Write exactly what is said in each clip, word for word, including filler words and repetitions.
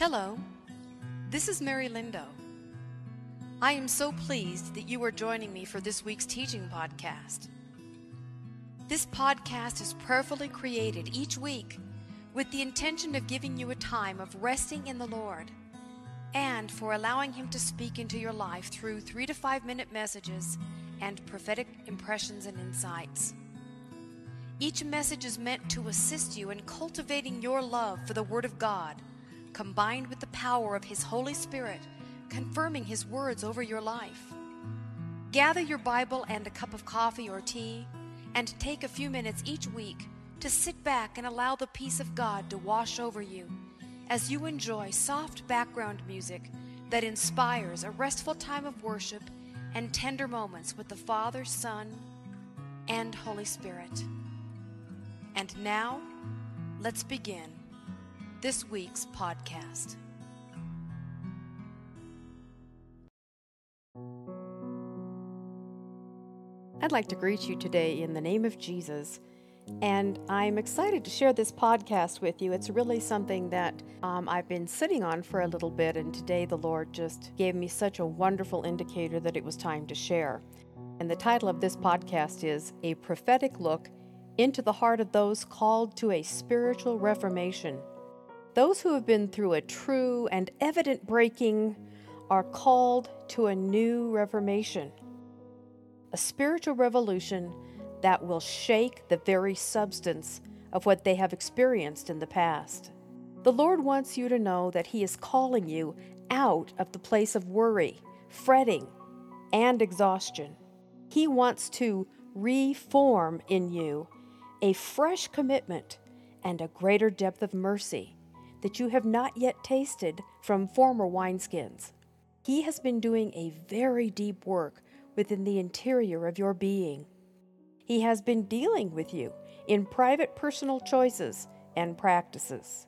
Hello, this is Mary Lindo. I am so pleased that you are joining me for this week's teaching podcast. This podcast is prayerfully created each week with the intention of giving you a time of resting in the Lord and for allowing Him to speak into your life through three to five minute messages and prophetic impressions and insights. Each message is meant to assist you in cultivating your love for the Word of God, combined with the power of His Holy Spirit, confirming His words over your life. Gather your Bible and a cup of coffee or tea, and take a few minutes each week to sit back and allow the peace of God to wash over you as you enjoy soft background music that inspires a restful time of worship and tender moments with the Father, Son, and Holy Spirit. And now, let's begin this week's podcast. I'd like to greet you today in the name of Jesus, and I'm excited to share this podcast with you. It's really something that um, I've been sitting on for a little bit, and today the Lord just gave me such a wonderful indicator that it was time to share. And the title of this podcast is A Prophetic Look into the Heart of Those Called to a Spiritual Reformation. Those who have been through a true and evident breaking are called to a new reformation, a spiritual revolution that will shake the very substance of what they have experienced in the past. The Lord wants you to know that He is calling you out of the place of worry, fretting, and exhaustion. He wants to reform in you a fresh commitment and a greater depth of mercy that you have not yet tasted from former wineskins. He has been doing a very deep work within the interior of your being. He has been dealing with you in private personal choices and practices.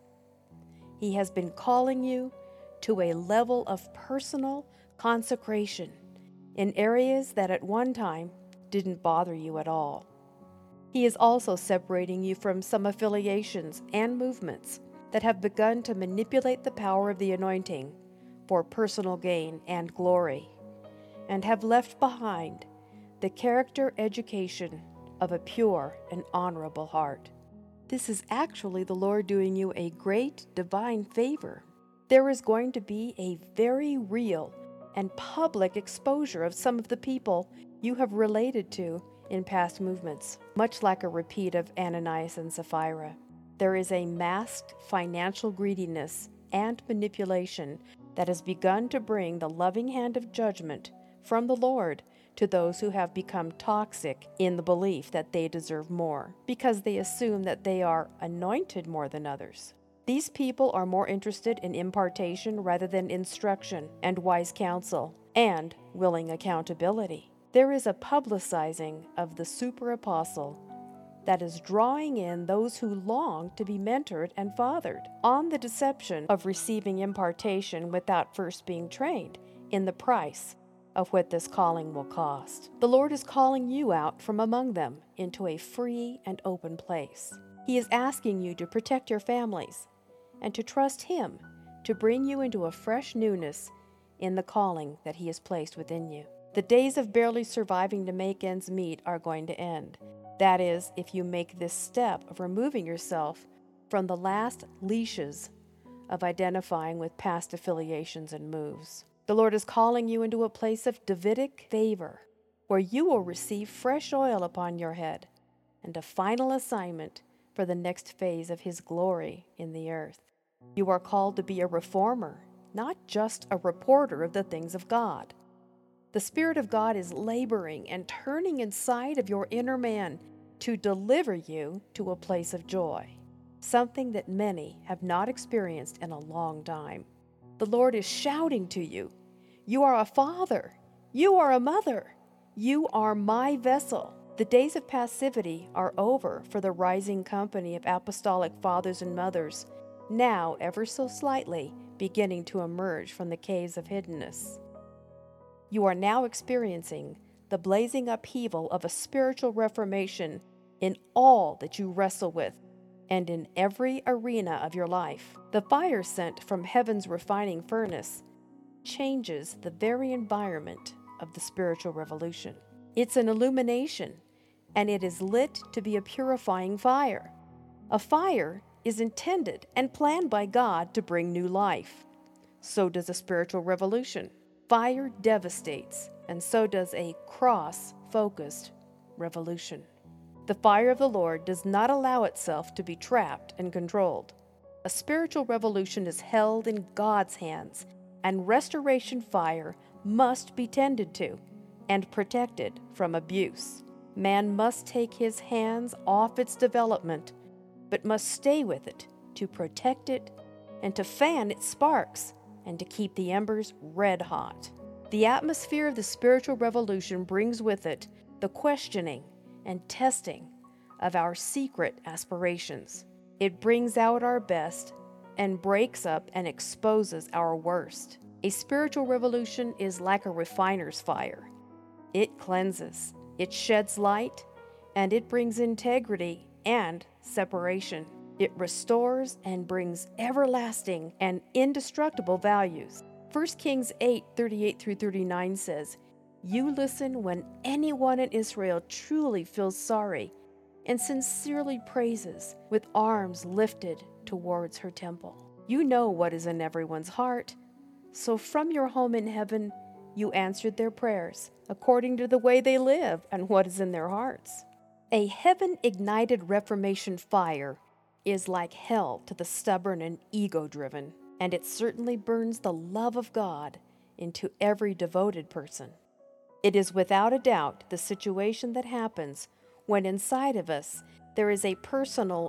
He has been calling you to a level of personal consecration in areas that at one time didn't bother you at all. He is also separating you from some affiliations and movements that have begun to manipulate the power of the anointing for personal gain and glory, and have left behind the character education of a pure and honorable heart. This is actually the Lord doing you a great divine favor. There is going to be a very real and public exposure of some of the people you have related to in past movements, much like a repeat of Ananias and Sapphira. There is a masked financial greediness and manipulation that has begun to bring the loving hand of judgment from the Lord to those who have become toxic in the belief that they deserve more, because they assume that they are anointed more than others. These people are more interested in impartation rather than instruction and wise counsel and willing accountability. There is a publicizing of the super apostle that is drawing in those who long to be mentored and fathered on the deception of receiving impartation without first being trained in the price of what this calling will cost. The Lord is calling you out from among them into a free and open place. He is asking you to protect your families and to trust Him to bring you into a fresh newness in the calling that He has placed within you. The days of barely surviving to make ends meet are going to end. That is, if you make this step of removing yourself from the last leashes of identifying with past affiliations and moves. The Lord is calling you into a place of Davidic favor, where you will receive fresh oil upon your head and a final assignment for the next phase of His glory in the earth. You are called to be a reformer, not just a reporter of the things of God. The Spirit of God is laboring and turning inside of your inner man to deliver you to a place of joy, something that many have not experienced in a long time. The Lord is shouting to you, "You are a father. You are a mother. You are my vessel." The days of passivity are over for the rising company of apostolic fathers and mothers, now ever so slightly beginning to emerge from the caves of hiddenness. You are now experiencing the blazing upheaval of a spiritual reformation in all that you wrestle with and in every arena of your life. The fire sent from heaven's refining furnace changes the very environment of the spiritual revolution. It's an illumination, and it is lit to be a purifying fire. A fire is intended and planned by God to bring new life. So does a spiritual revolution. Fire devastates, and so does a cross-focused revolution. The fire of the Lord does not allow itself to be trapped and controlled. A spiritual revolution is held in God's hands, and restoration fire must be tended to and protected from abuse. Man must take his hands off its development, but must stay with it to protect it and to fan its sparks and to keep the embers red hot. The atmosphere of the spiritual revolution brings with it the questioning and testing of our secret aspirations. It brings out our best and breaks up and exposes our worst. A spiritual revolution is like a refiner's fire. It cleanses, it sheds light, and it brings integrity and separation. It restores and brings everlasting and indestructible values. First Kings eight, thirty-eight through thirty-nine says, "You listen when anyone in Israel truly feels sorry and sincerely praises with arms lifted towards her temple. You know what is in everyone's heart, so from your home in heaven you answered their prayers according to the way they live and what is in their hearts." A heaven-ignited Reformation fire is like hell to the stubborn and ego-driven, and it certainly burns the love of God into every devoted person. It is without a doubt the situation that happens when inside of us there is a personal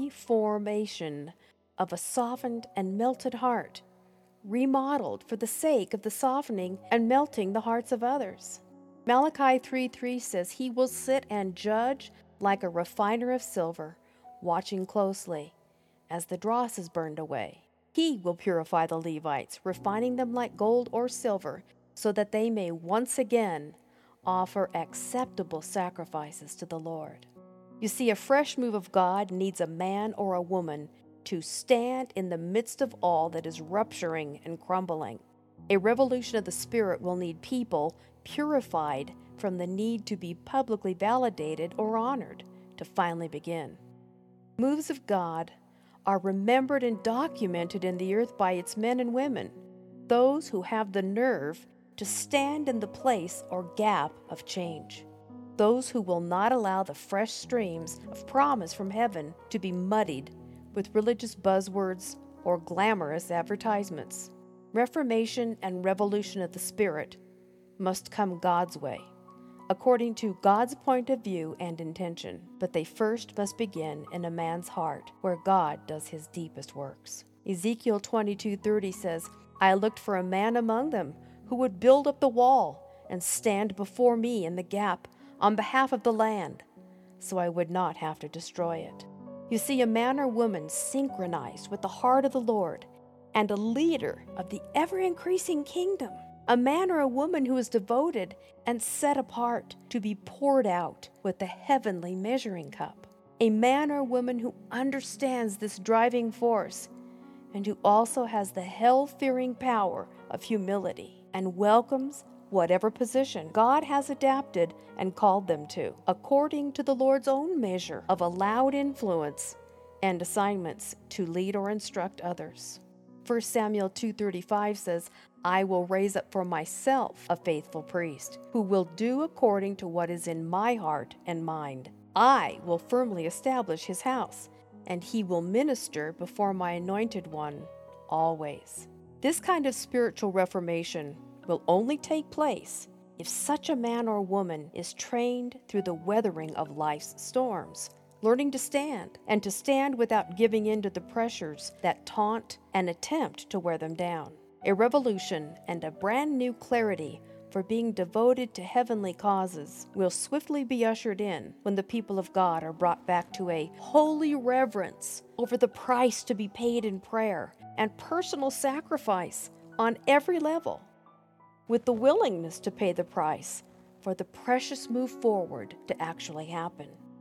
reformation of a softened and melted heart, remodeled for the sake of the softening and melting the hearts of others. Malachi three three says, "He will sit and judge like a refiner of silver, watching closely as the dross is burned away. He will purify the Levites, refining them like gold or silver, so that they may once again offer acceptable sacrifices to the Lord." You see, a fresh move of God needs a man or a woman to stand in the midst of all that is rupturing and crumbling. A revolution of the Spirit will need people purified from the need to be publicly validated or honored to finally begin. Moves of God are remembered and documented in the earth by its men and women, those who have the nerve to stand in the place or gap of change, those who will not allow the fresh streams of promise from heaven to be muddied with religious buzzwords or glamorous advertisements. Reformation and revolution of the Spirit must come God's way, according to God's point of view and intention, but they first must begin in a man's heart where God does his deepest works. Ezekiel twenty-two thirty says, "I looked for a man among them who would build up the wall and stand before me in the gap on behalf of the land, so I would not have to destroy it." You see, a man or woman synchronized with the heart of the Lord and a leader of the ever-increasing kingdom. A man or a woman who is devoted and set apart to be poured out with the heavenly measuring cup. A man or woman who understands this driving force and who also has the hell-fearing power of humility and welcomes whatever position God has adapted and called them to, according to the Lord's own measure of allowed influence and assignments to lead or instruct others. First Samuel two thirty-five says, "I will raise up for myself a faithful priest, who will do according to what is in my heart and mind. I will firmly establish his house, and he will minister before my anointed one always." This kind of spiritual reformation will only take place if such a man or woman is trained through the weathering of life's storms, learning to stand, and to stand without giving in to the pressures that taunt and attempt to wear them down. A revolution and a brand new clarity for being devoted to heavenly causes will swiftly be ushered in when the people of God are brought back to a holy reverence over the price to be paid in prayer and personal sacrifice on every level, with the willingness to pay the price for the precious move forward to actually happen.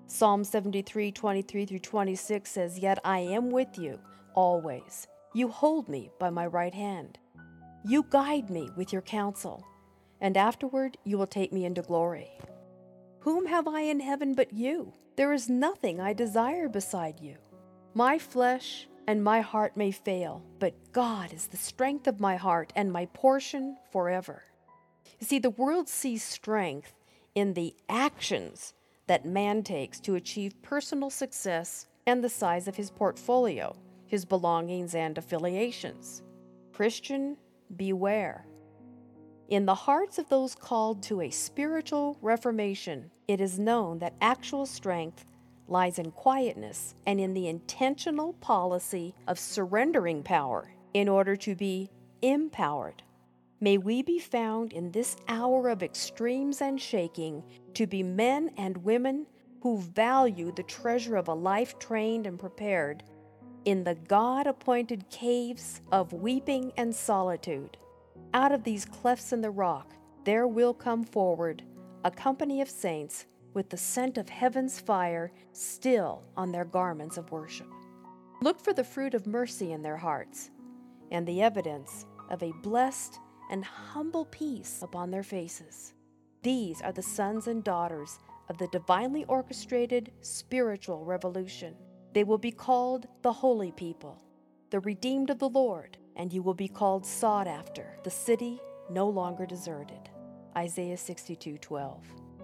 Psalm seventy-three, twenty-three through twenty-six says, "Yet I am with you always. You hold me by my right hand. You guide me with your counsel, and afterward you will take me into glory. Whom have I in heaven but you? There is nothing I desire beside you. My flesh and my heart may fail, but God is the strength of my heart and my portion forever." You see, the world sees strength in the actions that man takes to achieve personal success and the size of his portfolio, his belongings and affiliations. Christian, beware. In the hearts of those called to a spiritual reformation, it is known that actual strength lies in quietness and in the intentional policy of surrendering power in order to be empowered. May we be found in this hour of extremes and shaking to be men and women who value the treasure of a life trained and prepared in the God-appointed caves of weeping and solitude. Out of these clefts in the rock, there will come forward a company of saints with the scent of heaven's fire still on their garments of worship. Look for the fruit of mercy in their hearts and the evidence of a blessed and humble peace upon their faces. These are the sons and daughters of the divinely orchestrated spiritual revolution. They will be called the holy people, the redeemed of the Lord, and you will be called sought after, the city no longer deserted. Isaiah sixty-two twelve.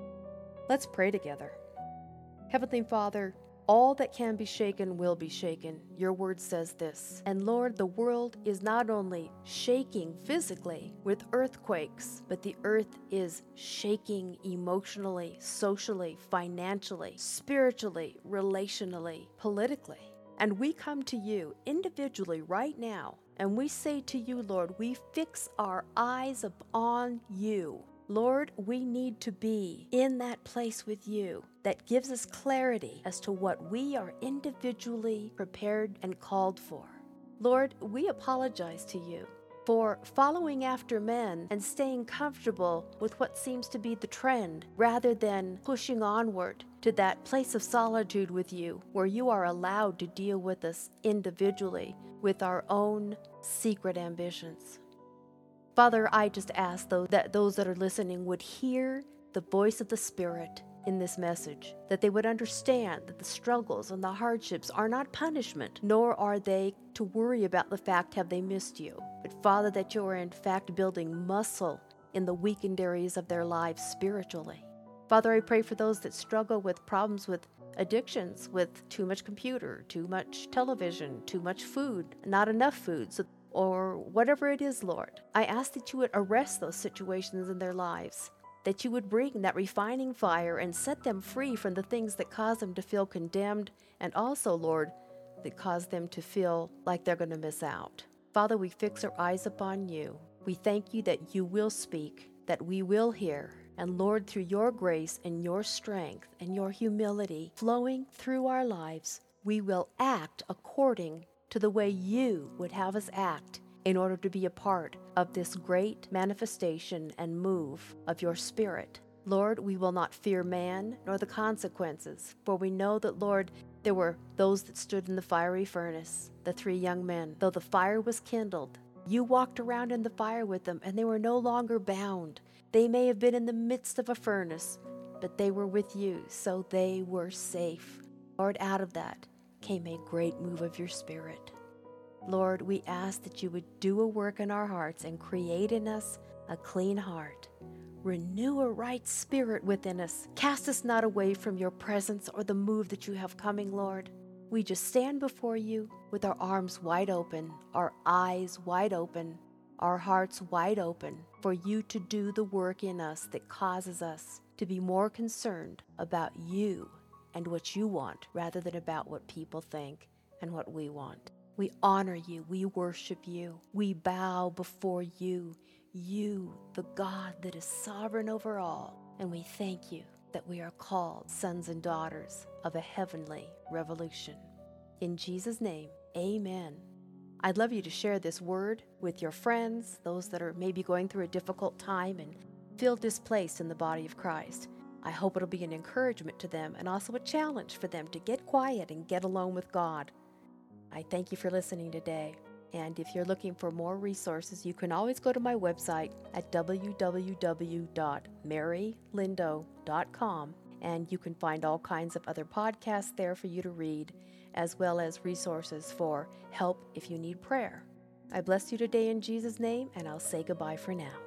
Let's pray together. Heavenly Father, all that can be shaken will be shaken. Your word says this. And Lord, the world is not only shaking physically with earthquakes, but the earth is shaking emotionally, socially, financially, spiritually, relationally, politically. And we come to you individually right now, and we say to you, Lord, we fix our eyes upon you. Lord, we need to be in that place with you that gives us clarity as to what we are individually prepared and called for. Lord, we apologize to you for following after men and staying comfortable with what seems to be the trend rather than pushing onward to that place of solitude with you where you are allowed to deal with us individually with our own secret ambitions. Father, I just ask though that those that are listening would hear the voice of the Spirit in this message, that they would understand that the struggles and the hardships are not punishment, nor are they to worry about the fact have they missed you, but Father, that you are in fact building muscle in the weakened areas of their lives spiritually. Father, I pray for those that struggle with problems with addictions, with too much computer, too much television, too much food, not enough food, so or whatever it is, Lord. I ask that you would arrest those situations in their lives, that you would bring that refining fire and set them free from the things that cause them to feel condemned, and also, Lord, that cause them to feel like they're going to miss out. Father, we fix our eyes upon you. We thank you that you will speak, that we will hear, and Lord, through your grace and your strength and your humility flowing through our lives, we will act according to the way you would have us act in order to be a part of this great manifestation and move of your Spirit. Lord, we will not fear man nor the consequences, for we know that, Lord, there were those that stood in the fiery furnace, the three young men. Though the fire was kindled, you walked around in the fire with them, and they were no longer bound. They may have been in the midst of a furnace, but they were with you, so they were safe. Lord, out of that came a great move of your Spirit. Lord, we ask that you would do a work in our hearts and create in us a clean heart. Renew a right spirit within us. Cast us not away from your presence or the move that you have coming, Lord. We just stand before you with our arms wide open, our eyes wide open, our hearts wide open for you to do the work in us that causes us to be more concerned about you and what you want rather than about what people think and what we want. We honor you. We worship you. We bow before you, you, the God that is sovereign over all. And we thank you that we are called sons and daughters of a heavenly revolution. In Jesus' name, amen. I'd love you to share this word with your friends, those that are maybe going through a difficult time and feel displaced in the body of Christ. I hope it'll be an encouragement to them and also a challenge for them to get quiet and get alone with God. I thank you for listening today. And if you're looking for more resources, you can always go to my website at w w w dot mary lindo dot com, and you can find all kinds of other podcasts there for you to read, as well as resources for help if you need prayer. I bless you today in Jesus' name, and I'll say goodbye for now.